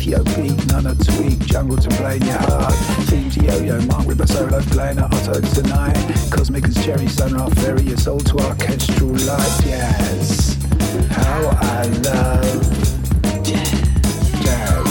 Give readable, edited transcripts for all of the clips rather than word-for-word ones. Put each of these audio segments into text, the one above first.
Ethiopic, none a tweak, jungle to play in your heart. Teams yo-yo, Mark Ripper solo playing at Otto tonight. Cosmic as Cherry, Sunra Ferry, your soul to orchestral light jazz. How I love jazz.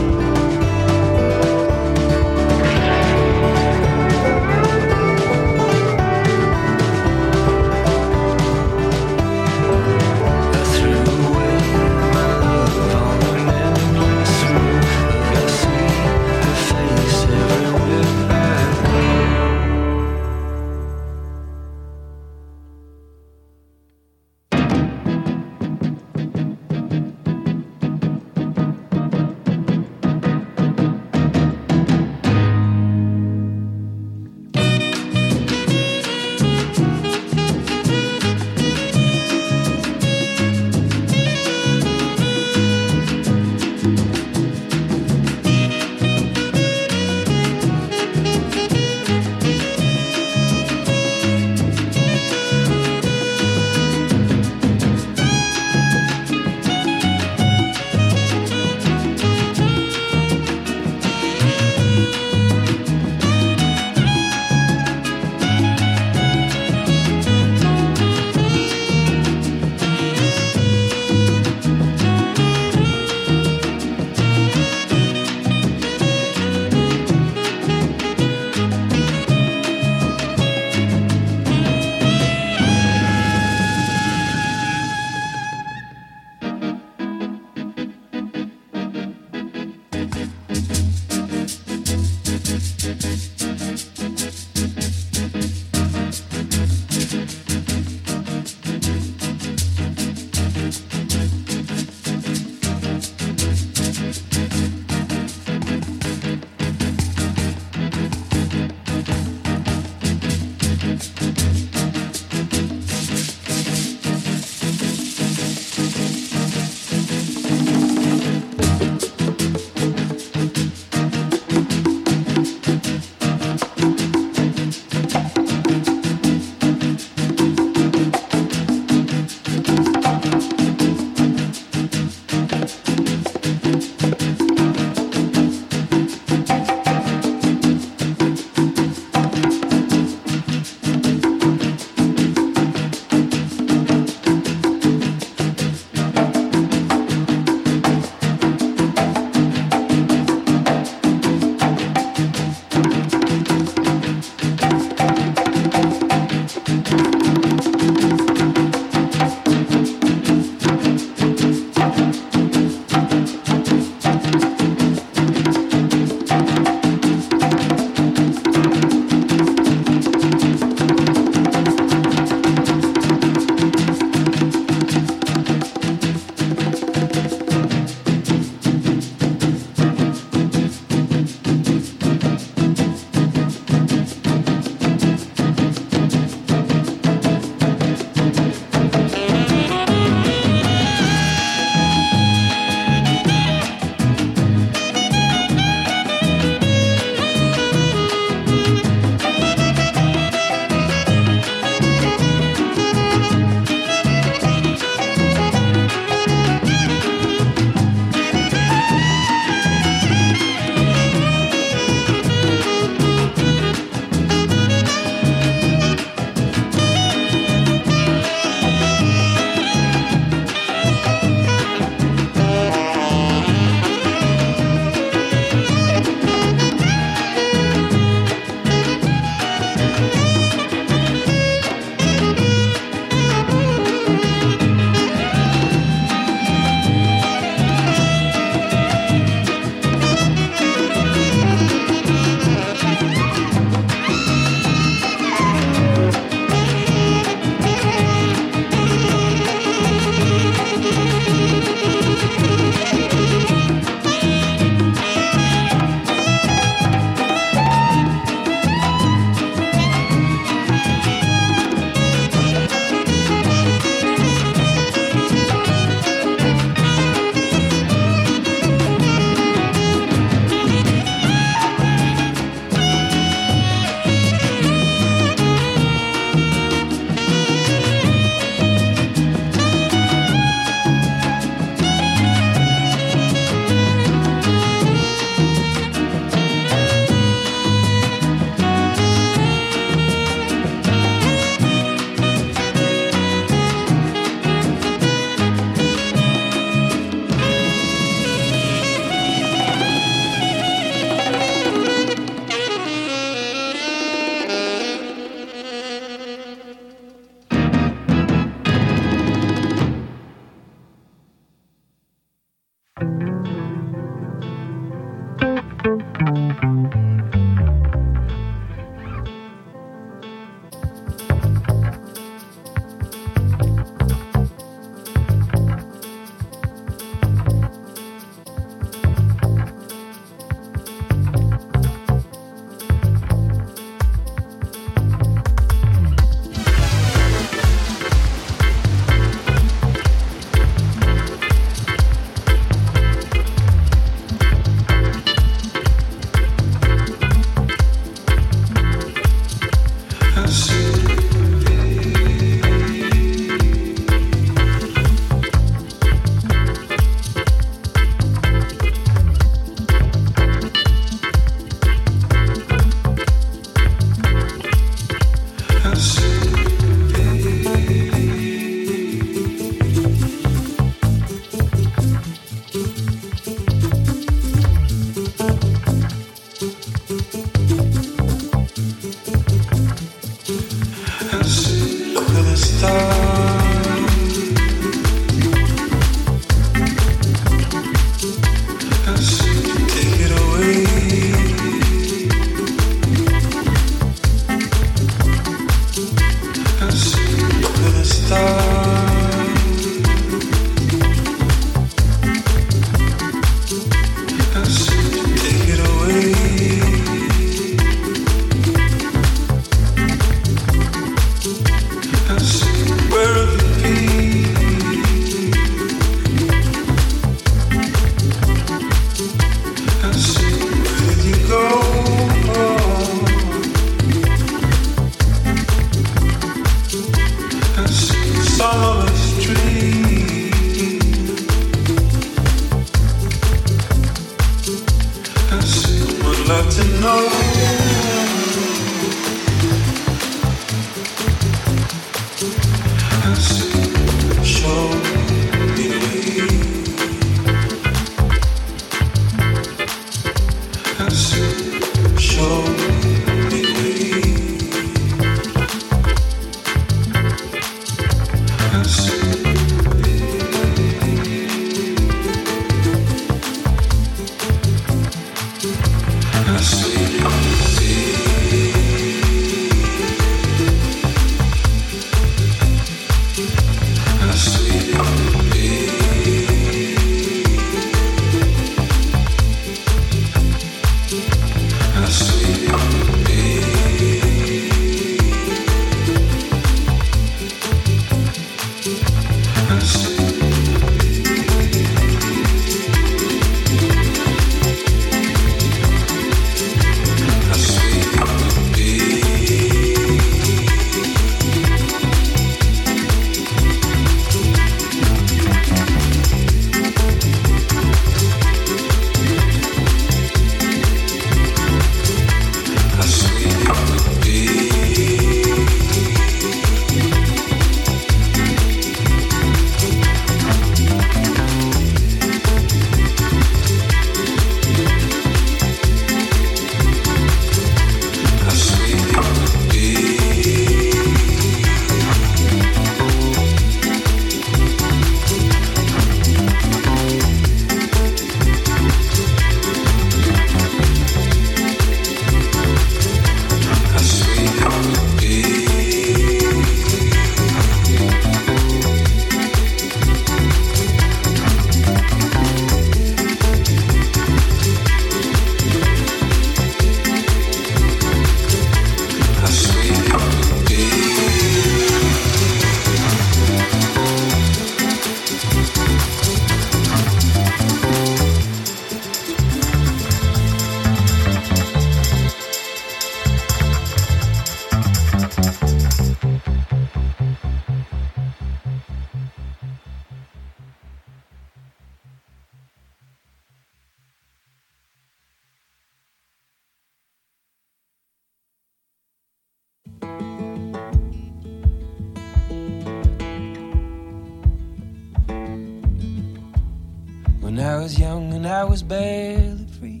When I was young and I was barely free,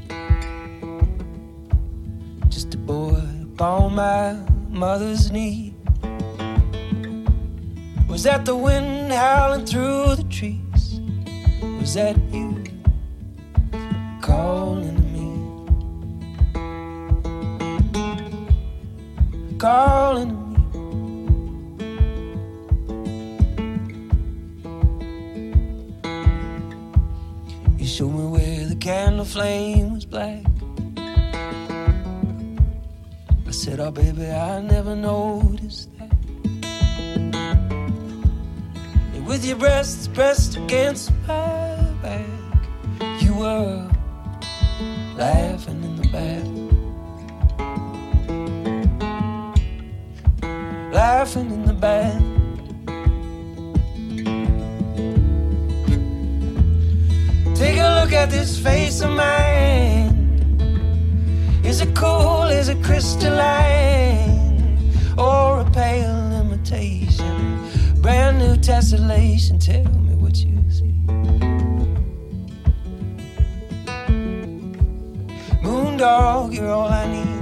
just a boy upon my mother's knee. Was that the wind howling through the trees? Was that you calling to me? calling to me. You showed me where the candle flame was black. I said, oh baby, I never noticed that. And with your breasts pressed against my back, you were laughing in the back. Laughing in the back. Take a look at this face of mine. Is it cool, is it crystalline, or a pale imitation? Brand new tessellation, tell me what you see. Moondog, you're all I need.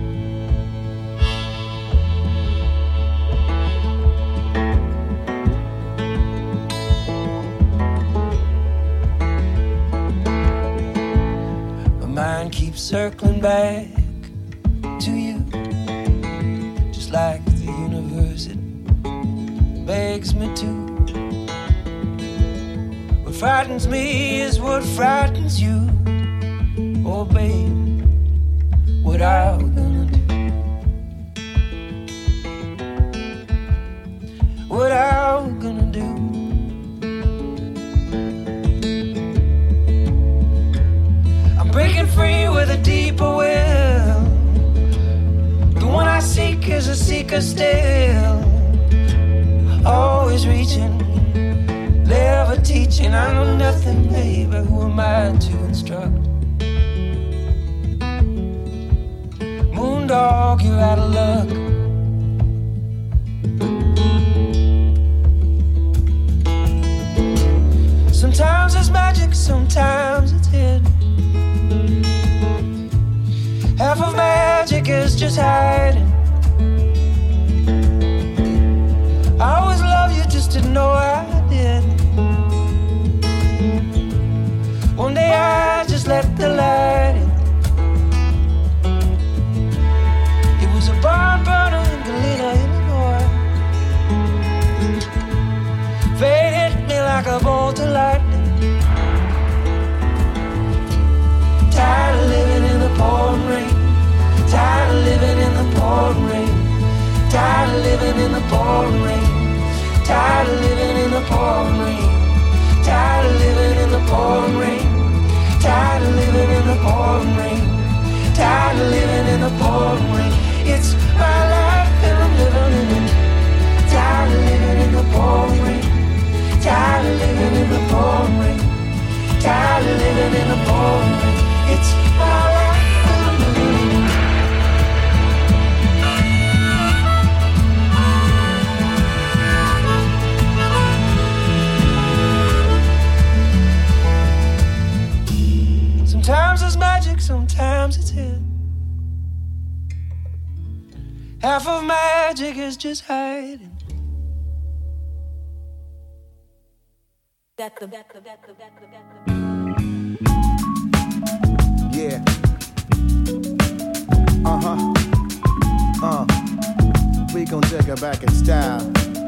Mind keeps circling back to you, just like the universe, it begs me to. What frightens me is what frightens you. Oh babe, what are we gonna do? What are we gonna do? Breaking free with a deeper will. The one I seek is a seeker still. Always reaching, never teaching. I know nothing, baby. Who am I to instruct? Moondog, you're out of luck. Sometimes it's magic, sometimes it's hidden. Half of magic is just hiding. I always loved you, just didn't know I did. One day I just let the light in. It was a barn burner in Galena, Illinois. Fate hit me like a bolt of lightning. Tired of living in the pouring rain. Tired of living in the pouring rain. Tired of living in the pouring rain. Tired of living in the pouring rain. Tired of living in the pouring rain. Tired of living in the pouring rain. Tired of living in the pouring rain. It's my life and I'm living in it. Tired of living in the pouring rain. Tired of living in the pouring rain. Tired of living in the pouring rain. It's my life and I'm living in it. Sometimes it's magic, sometimes it's hidden. Half of magic is just hiding. Yeah. We gon' take her back in style.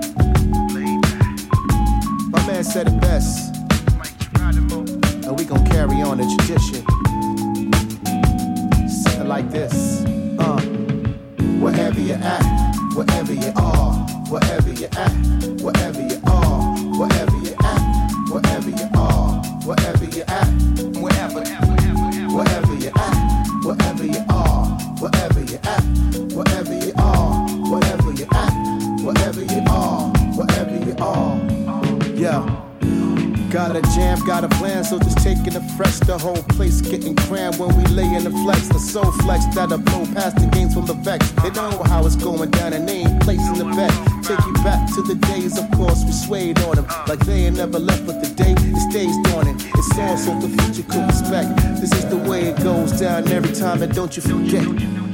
My man said it best. And we gon' carry on the tradition. Something like this. Wherever you at, wherever you are, wherever you at, wherever you are, wherever you at, wherever you are, wherever you at, wherever you at, wherever you are, wherever you are, wherever you at, wherever you are, wherever you at, wherever you are, wherever you are. Yeah. Got a jam, got a plan, so just taking the fresh. The whole place getting crammed when we lay in the flex. The soul flex that'll blow past the games from the vex. They know how it's going down and they ain't placing the bet. Take you back to the days, of course, we swayed on them. Like they ain't never left, but the day it stays dawning. It's all so the future could respect. This is the way it goes down every time, and don't you forget.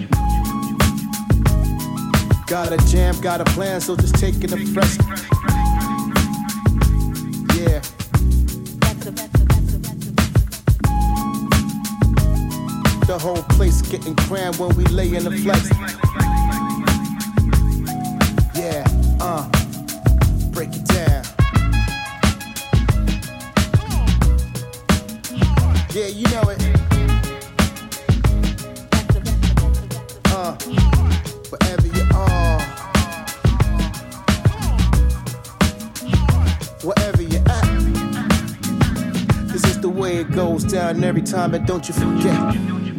Got a jam, got a plan, so just taking the fresh. Yeah. The whole place getting crammed when we lay in the flex. break it down. Yeah, you know it. Wherever you are, wherever you at, this is the way it goes down every time, and don't you forget.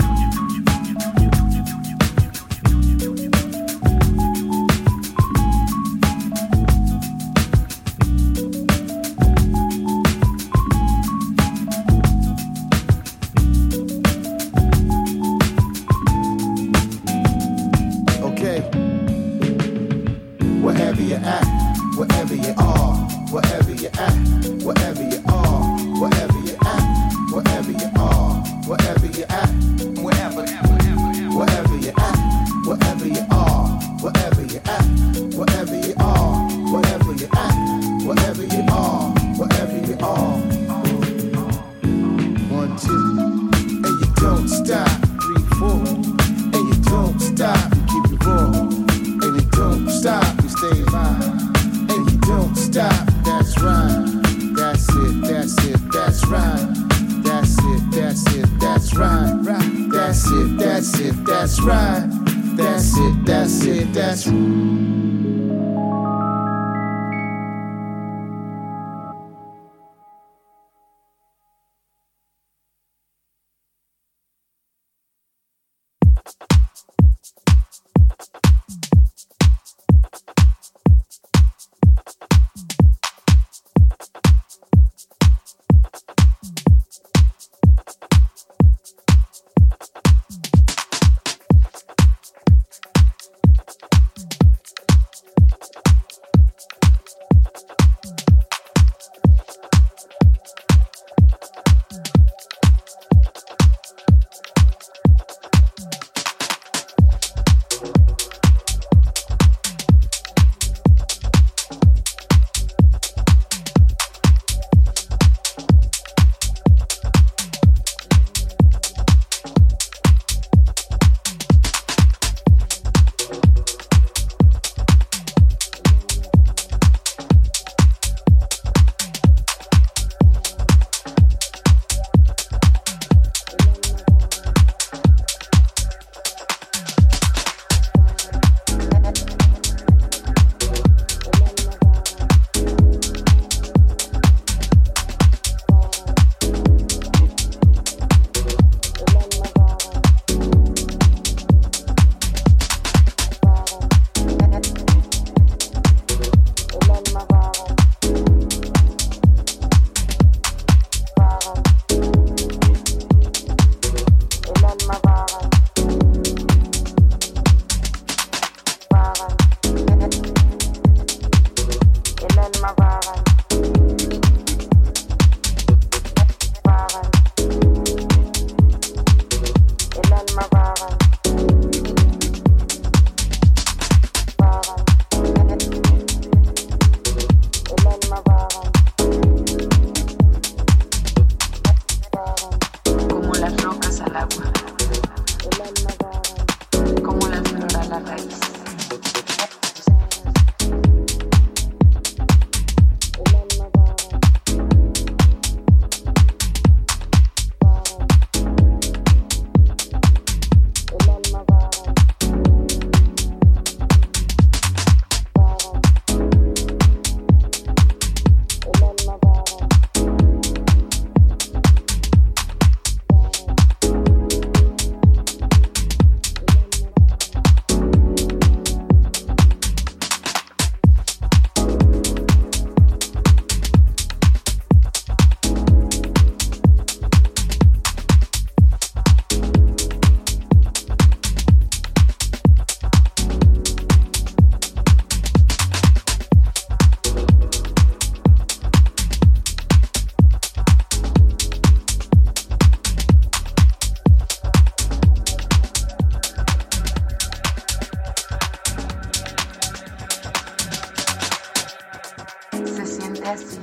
así.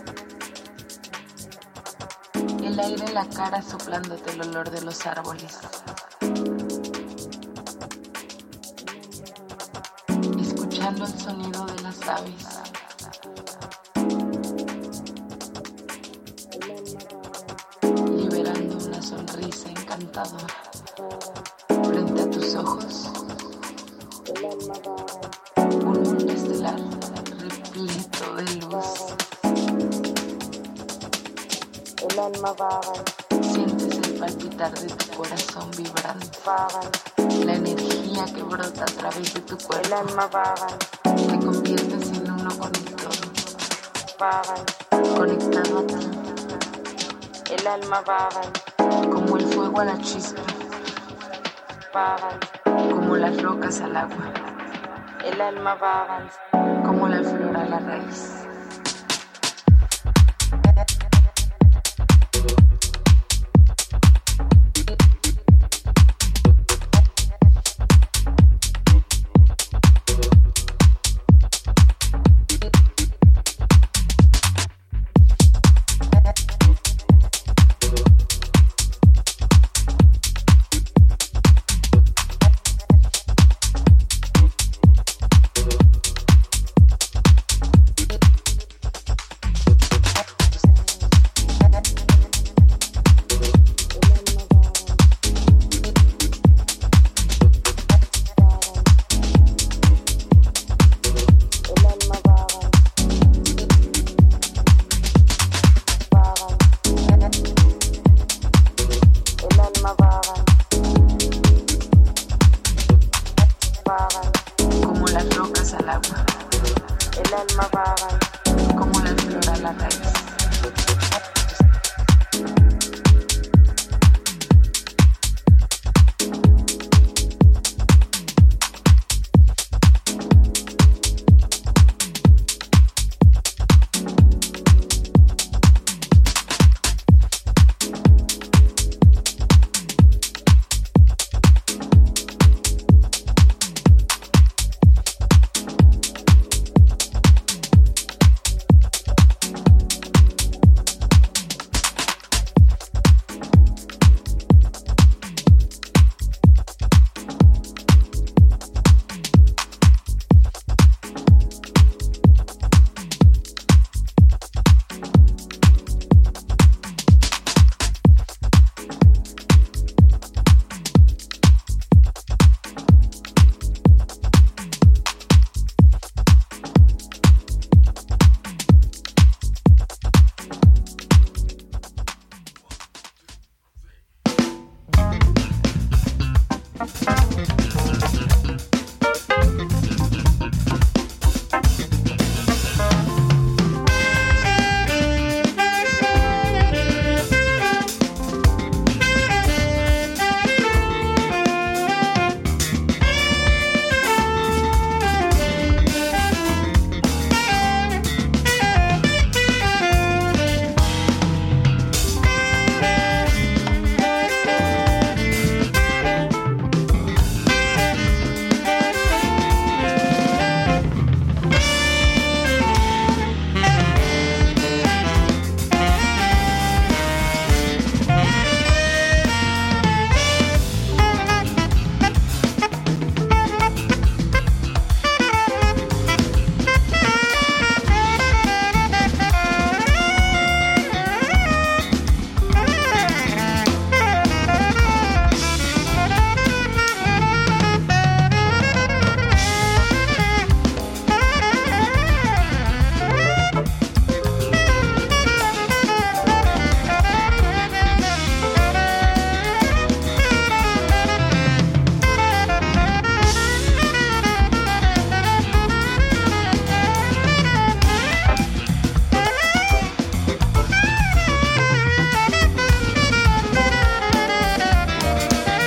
El aire en la cara soplándote el olor de los árboles. Escuchando el sonido de las aves. devastador. Frente a tus ojos, un mundo estelar repleto de luz. El alma vaga. Sientes el palpitar de tu corazón vibrante. La energía que brota a través de tu cuerpo. El alma vaga. Te conviertes en uno con el todo. Conectado a ti. El alma vaga. Como el fuego a la chispa. Como las rocas al agua. El alma vaga. Como la flor a la raíz. Como las rocas al agua. El alma vaga. Como la flor a la raíz.